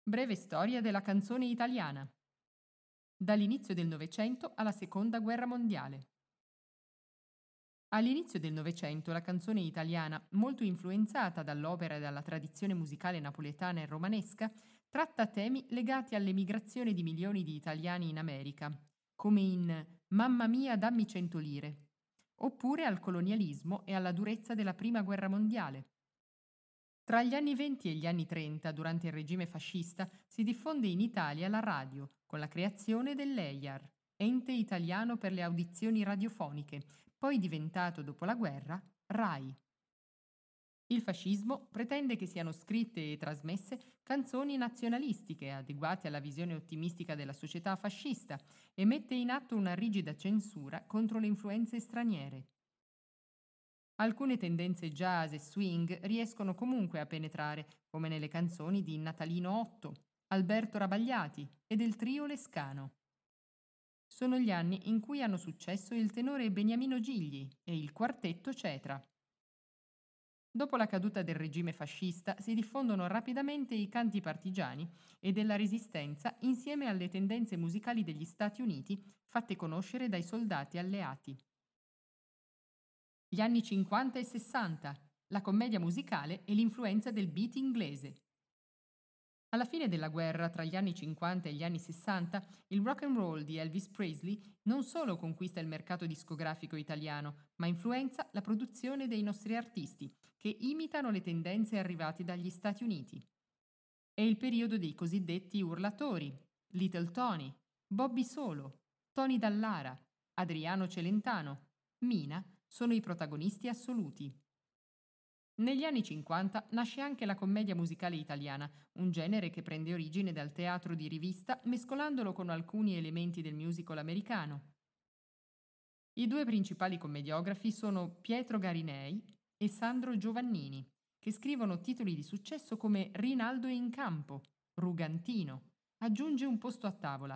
Breve storia della canzone italiana. Dall'inizio del Novecento alla Seconda Guerra Mondiale. All'inizio del Novecento la canzone italiana, molto influenzata dall'opera e dalla tradizione musicale napoletana e romanesca, tratta temi legati all'emigrazione di milioni di italiani in America, come in Mamma mia, dammi 100 lire, oppure al colonialismo e alla durezza della Prima Guerra Mondiale. Tra gli anni 20 e gli anni 30, durante il regime fascista, si diffonde in Italia la radio, con la creazione dell'EIAR, Ente Italiano per le Audizioni Radiofoniche, poi diventato dopo la guerra RAI. Il fascismo pretende che siano scritte e trasmesse canzoni nazionalistiche adeguate alla visione ottimistica della società fascista e mette in atto una rigida censura contro le influenze straniere. Alcune tendenze jazz e swing riescono comunque a penetrare, come nelle canzoni di Natalino Otto, Alberto Rabagliati e del trio Lescano. Sono gli anni in cui hanno successo il tenore Beniamino Gigli e il quartetto Cetra. Dopo la caduta del regime fascista si diffondono rapidamente i canti partigiani e della resistenza insieme alle tendenze musicali degli Stati Uniti fatte conoscere dai soldati alleati. Gli anni 50 e 60, la commedia musicale e l'influenza del beat inglese. Alla fine della guerra, tra gli anni 50 e gli anni 60, il rock and roll di Elvis Presley non solo conquista il mercato discografico italiano, ma influenza la produzione dei nostri artisti, che imitano le tendenze arrivate dagli Stati Uniti. È il periodo dei cosiddetti urlatori, Little Tony, Bobby Solo, Tony Dallara, Adriano Celentano, Mina sono i protagonisti assoluti. Negli anni 50 nasce anche la commedia musicale italiana, un genere che prende origine dal teatro di rivista mescolandolo con alcuni elementi del musical americano. I due principali commediografi sono Pietro Garinei e Sandro Giovannini, che scrivono titoli di successo come Rinaldo in campo, Rugantino, aggiunge un posto a tavola.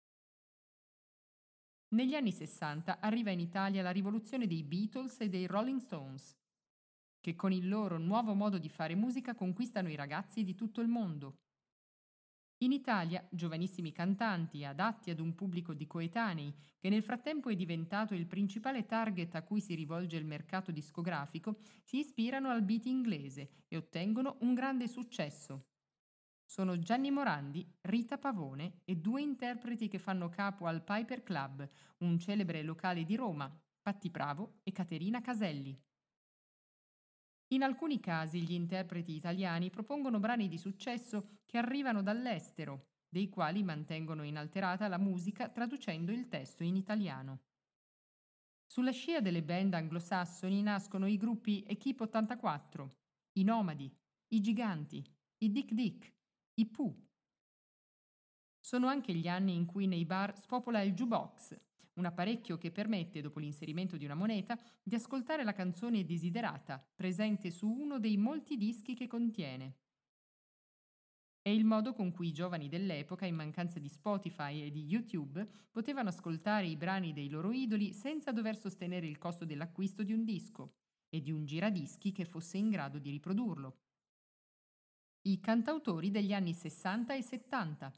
Negli anni 60 arriva in Italia la rivoluzione dei Beatles e dei Rolling Stones, che con il loro nuovo modo di fare musica conquistano i ragazzi di tutto il mondo. In Italia, giovanissimi cantanti adatti ad un pubblico di coetanei, che nel frattempo è diventato il principale target a cui si rivolge il mercato discografico, si ispirano al beat inglese e ottengono un grande successo. Sono Gianni Morandi, Rita Pavone e due interpreti che fanno capo al Piper Club, un celebre locale di Roma, Patti Bravo e Caterina Caselli. In alcuni casi gli interpreti italiani propongono brani di successo che arrivano dall'estero, dei quali mantengono inalterata la musica traducendo il testo in italiano. Sulla scia delle band anglosassoni nascono i gruppi Equipe 84, i Nomadi, i Giganti, i Dick Dick, i Pooh. Sono anche gli anni in cui nei bar spopola il jukebox, un apparecchio che permette, dopo l'inserimento di una moneta, di ascoltare la canzone desiderata, presente su uno dei molti dischi che contiene. È il modo con cui i giovani dell'epoca, in mancanza di Spotify e di YouTube, potevano ascoltare i brani dei loro idoli senza dover sostenere il costo dell'acquisto di un disco e di un giradischi che fosse in grado di riprodurlo. I cantautori degli anni 60 e 70.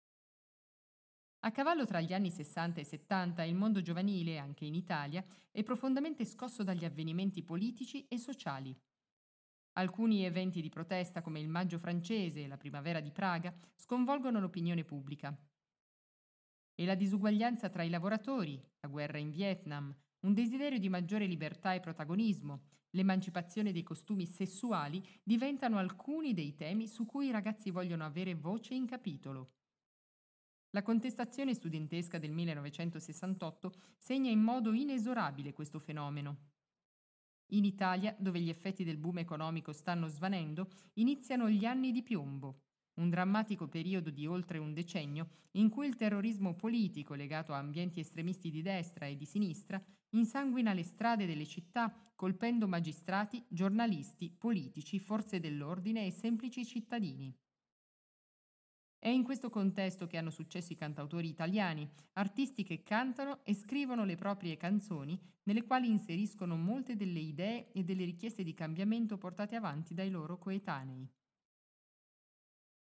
A cavallo tra gli anni 60 e 70 il mondo giovanile, anche in Italia, è profondamente scosso dagli avvenimenti politici e sociali. Alcuni eventi di protesta come il Maggio francese e la Primavera di Praga sconvolgono l'opinione pubblica. E la disuguaglianza tra i lavoratori, la guerra in Vietnam, un desiderio di maggiore libertà e protagonismo, l'emancipazione dei costumi sessuali diventano alcuni dei temi su cui i ragazzi vogliono avere voce in capitolo. La contestazione studentesca del 1968 segna in modo inesorabile questo fenomeno. In Italia, dove gli effetti del boom economico stanno svanendo, iniziano gli anni di piombo, un drammatico periodo di oltre un decennio in cui il terrorismo politico legato a ambienti estremisti di destra e di sinistra insanguina le strade delle città colpendo magistrati, giornalisti, politici, forze dell'ordine e semplici cittadini. È in questo contesto che hanno successo i cantautori italiani, artisti che cantano e scrivono le proprie canzoni, nelle quali inseriscono molte delle idee e delle richieste di cambiamento portate avanti dai loro coetanei.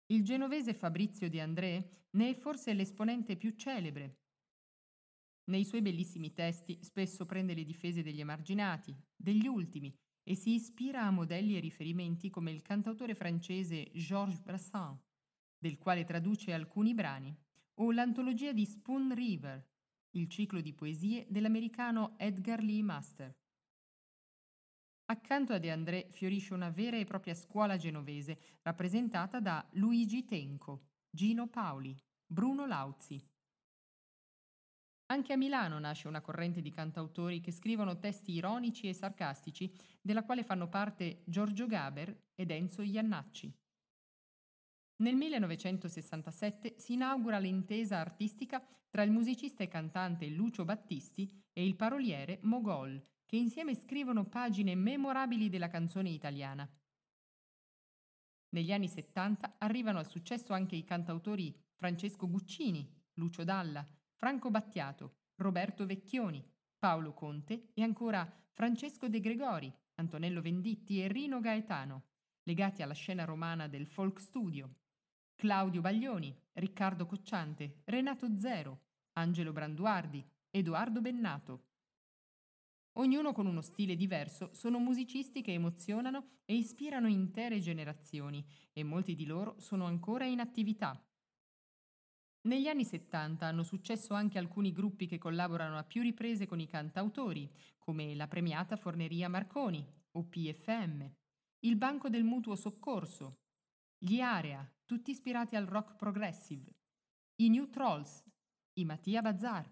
Il genovese Fabrizio De André ne è forse l'esponente più celebre. Nei suoi bellissimi testi spesso prende le difese degli emarginati, degli ultimi, e si ispira a modelli e riferimenti come il cantautore francese Georges Brassens, del quale traduce alcuni brani, o l'antologia di Spoon River, il ciclo di poesie dell'americano Edgar Lee Master. Accanto a De André fiorisce una vera e propria scuola genovese, rappresentata da Luigi Tenco, Gino Paoli, Bruno Lauzi. Anche a Milano nasce una corrente di cantautori che scrivono testi ironici e sarcastici, della quale fanno parte Giorgio Gaber ed Enzo Iannacci. Nel 1967 si inaugura l'intesa artistica tra il musicista e cantante Lucio Battisti e il paroliere Mogol, che insieme scrivono pagine memorabili della canzone italiana. Negli anni 70 arrivano al successo anche i cantautori Francesco Guccini, Lucio Dalla, Franco Battiato, Roberto Vecchioni, Paolo Conte e ancora Francesco De Gregori, Antonello Venditti e Rino Gaetano, legati alla scena romana del folk studio, Claudio Baglioni, Riccardo Cocciante, Renato Zero, Angelo Branduardi, Edoardo Bennato. Ognuno con uno stile diverso, sono musicisti che emozionano e ispirano intere generazioni e molti di loro sono ancora in attività. Negli anni 70 hanno successo anche alcuni gruppi che collaborano a più riprese con i cantautori, come la premiata Forneria Marconi o PFM, il Banco del Mutuo Soccorso, gli Area, tutti ispirati al rock progressive, i New Trolls, i Mattia Bazar,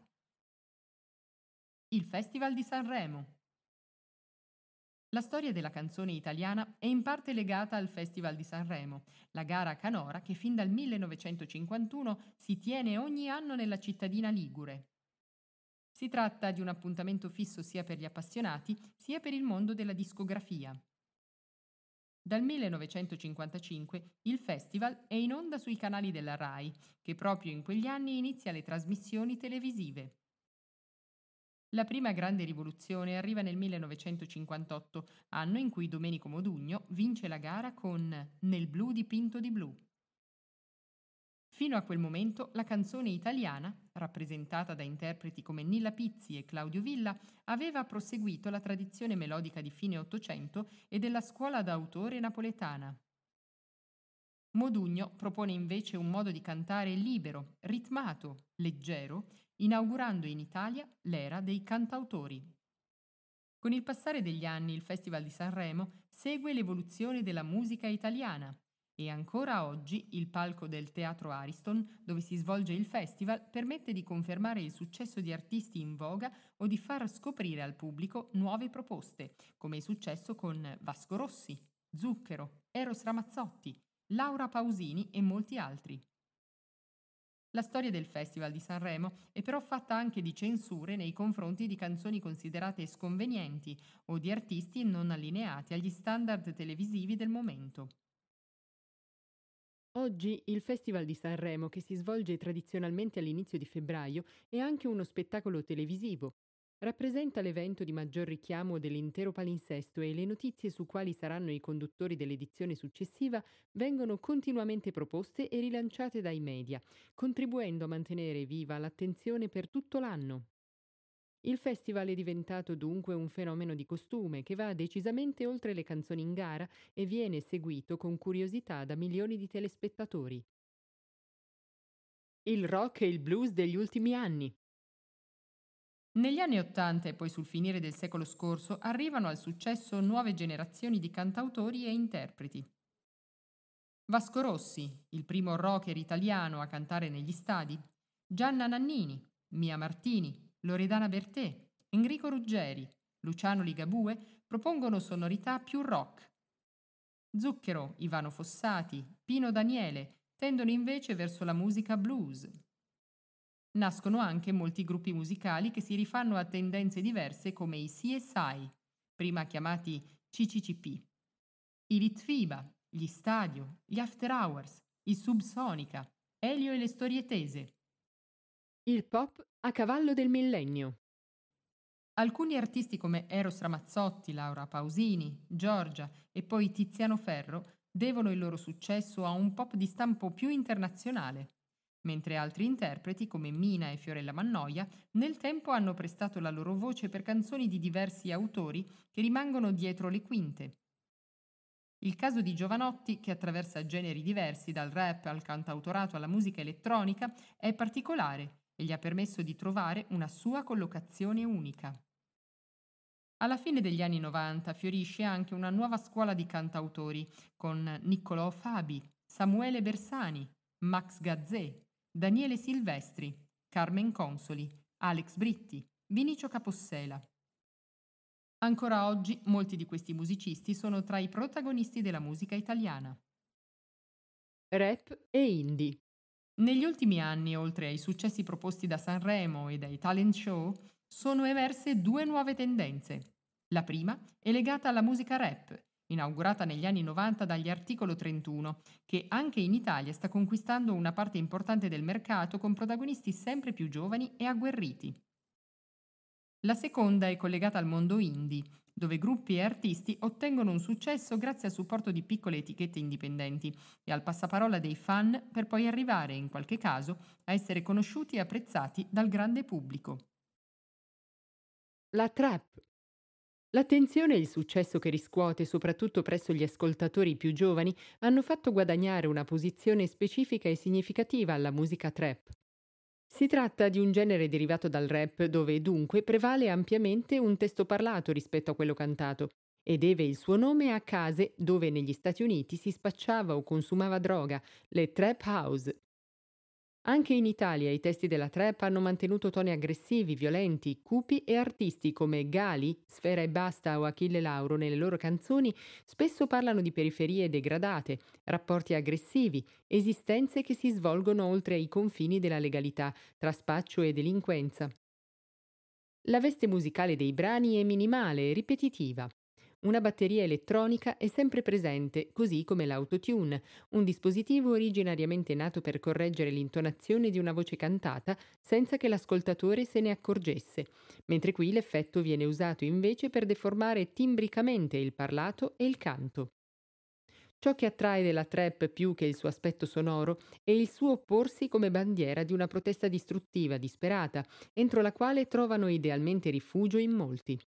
il Festival di Sanremo. La storia della canzone italiana è in parte legata al Festival di Sanremo, la gara canora che fin dal 1951 si tiene ogni anno nella cittadina ligure. Si tratta di un appuntamento fisso sia per gli appassionati sia per il mondo della discografia. Dal 1955 il festival è in onda sui canali della RAI, che proprio in quegli anni inizia le trasmissioni televisive. La prima grande rivoluzione arriva nel 1958, anno in cui Domenico Modugno vince la gara con Nel blu dipinto di blu. Fino a quel momento la canzone italiana, rappresentata da interpreti come Nilla Pizzi e Claudio Villa, aveva proseguito la tradizione melodica di fine Ottocento e della scuola d'autore napoletana. Modugno propone invece un modo di cantare libero, ritmato, leggero, inaugurando in Italia l'era dei cantautori. Con il passare degli anni il Festival di Sanremo segue l'evoluzione della musica italiana e ancora oggi il palco del Teatro Ariston, dove si svolge il festival, permette di confermare il successo di artisti in voga o di far scoprire al pubblico nuove proposte, come è successo con Vasco Rossi, Zucchero, Eros Ramazzotti, Laura Pausini e molti altri. La storia del Festival di Sanremo è però fatta anche di censure nei confronti di canzoni considerate sconvenienti o di artisti non allineati agli standard televisivi del momento. Oggi il Festival di Sanremo, che si svolge tradizionalmente all'inizio di febbraio, è anche uno spettacolo televisivo. Rappresenta l'evento di maggior richiamo dell'intero palinsesto e le notizie su quali saranno i conduttori dell'edizione successiva vengono continuamente proposte e rilanciate dai media, contribuendo a mantenere viva l'attenzione per tutto l'anno. Il festival è diventato dunque un fenomeno di costume che va decisamente oltre le canzoni in gara e viene seguito con curiosità da milioni di telespettatori. Il rock e il blues degli ultimi anni. Negli anni Ottanta e poi sul finire del secolo scorso arrivano al successo nuove generazioni di cantautori e interpreti. Vasco Rossi, il primo rocker italiano a cantare negli stadi, Gianna Nannini, Mia Martini, Loredana Bertè, Enrico Ruggeri, Luciano Ligabue propongono sonorità più rock. Zucchero, Ivano Fossati, Pino Daniele tendono invece verso la musica blues. Nascono anche molti gruppi musicali che si rifanno a tendenze diverse come i CSI, prima chiamati CCCP, i Litfiba, gli Stadio, gli After Hours, i Subsonica, Elio e le Storie Tese. Il pop a cavallo del millennio. Alcuni artisti come Eros Ramazzotti, Laura Pausini, Giorgia e poi Tiziano Ferro devono il loro successo a un pop di stampo più internazionale, mentre altri interpreti, come Mina e Fiorella Mannoia, nel tempo hanno prestato la loro voce per canzoni di diversi autori che rimangono dietro le quinte. Il caso di Jovanotti, che attraversa generi diversi, dal rap al cantautorato alla musica elettronica, è particolare e gli ha permesso di trovare una sua collocazione unica. Alla fine degli anni 90 fiorisce anche una nuova scuola di cantautori, con Niccolò Fabi, Samuele Bersani, Max Gazzè, Daniele Silvestri, Carmen Consoli, Alex Britti, Vinicio Capossela. Ancora oggi molti di questi musicisti sono tra i protagonisti della musica italiana. Rap e indie. Negli ultimi anni, oltre ai successi proposti da Sanremo e dai talent show, sono emerse due nuove tendenze. La prima è legata alla musica rap, inaugurata negli anni 90 dagli Articolo 31, che anche in Italia sta conquistando una parte importante del mercato con protagonisti sempre più giovani e agguerriti. La seconda è collegata al mondo indie, dove gruppi e artisti ottengono un successo grazie al supporto di piccole etichette indipendenti e al passaparola dei fan per poi arrivare, in qualche caso, a essere conosciuti e apprezzati dal grande pubblico. La trap. L'attenzione e il successo che riscuote, soprattutto presso gli ascoltatori più giovani, hanno fatto guadagnare una posizione specifica e significativa alla musica trap. Si tratta di un genere derivato dal rap dove dunque prevale ampiamente un testo parlato rispetto a quello cantato e deve il suo nome a case dove negli Stati Uniti si spacciava o consumava droga, le trap house. Anche in Italia i testi della trap hanno mantenuto toni aggressivi, violenti, cupi e artisti come Gali, Sfera Ebbasta o Achille Lauro nelle loro canzoni spesso parlano di periferie degradate, rapporti aggressivi, esistenze che si svolgono oltre i confini della legalità, tra spaccio e delinquenza. La veste musicale dei brani è minimale e ripetitiva. Una batteria elettronica è sempre presente, così come l'autotune, un dispositivo originariamente nato per correggere l'intonazione di una voce cantata senza che l'ascoltatore se ne accorgesse, mentre qui l'effetto viene usato invece per deformare timbricamente il parlato e il canto. Ciò che attrae della trap più che il suo aspetto sonoro è il suo opporsi come bandiera di una protesta distruttiva, disperata, entro la quale trovano idealmente rifugio in molti.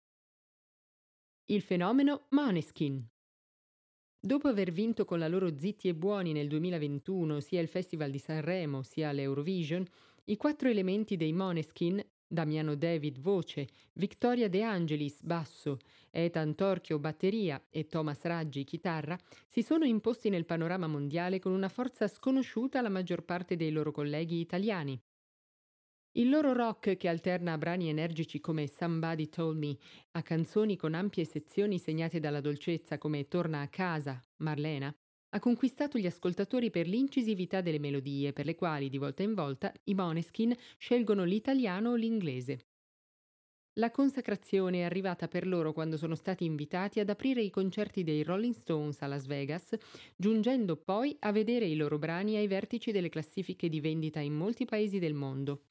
Il fenomeno Måneskin. Dopo aver vinto con la loro Zitti e Buoni nel 2021 sia il Festival di Sanremo sia l'Eurovision, i quattro elementi dei Måneskin, Damiano David voce, Victoria De Angelis basso, Ethan Torchio batteria e Thomas Raggi chitarra, si sono imposti nel panorama mondiale con una forza sconosciuta alla maggior parte dei loro colleghi italiani. Il loro rock, che alterna a brani energici come Somebody Told Me, a canzoni con ampie sezioni segnate dalla dolcezza come Torna a casa, Marlena, ha conquistato gli ascoltatori per l'incisività delle melodie, per le quali di volta in volta i Måneskin scelgono l'italiano o l'inglese. La consacrazione è arrivata per loro quando sono stati invitati ad aprire i concerti dei Rolling Stones a Las Vegas, giungendo poi a vedere i loro brani ai vertici delle classifiche di vendita in molti paesi del mondo.